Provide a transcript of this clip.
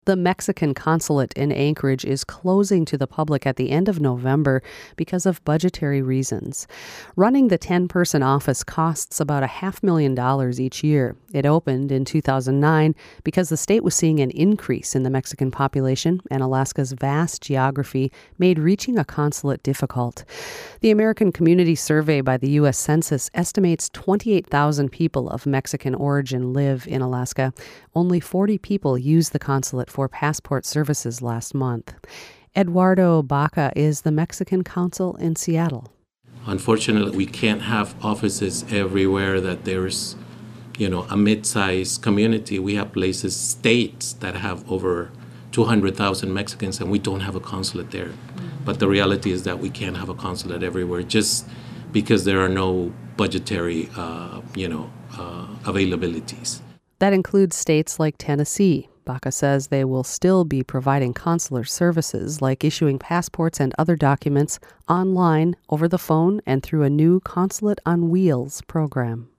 The Mexican consulate in Anchorage is closing to the public at the end of November because of budgetary reasons. Running the 10-person office costs about $500,000 each year. It opened in 2009 because the state was seeing an increase in the Mexican population, and Alaska's vast geography made reaching a consulate difficult. The American Community Survey by the U.S. Census estimates 28,000 people of Mexican origin live in Alaska. Only 40 people use the consulate for passport services last month. Eduardo Baca is the Mexican consul in Seattle. Unfortunately, we can't have offices everywhere that there's, a mid-sized community. We have places, states that have over 200,000 Mexicans, and we don't have a consulate there. But the reality is that we can't have a consulate everywhere just because there are no budgetary, availabilities. That includes states like Tennessee. Baca says they will still be providing consular services like issuing passports and other documents online, over the phone, and through a new Consulate on Wheels program.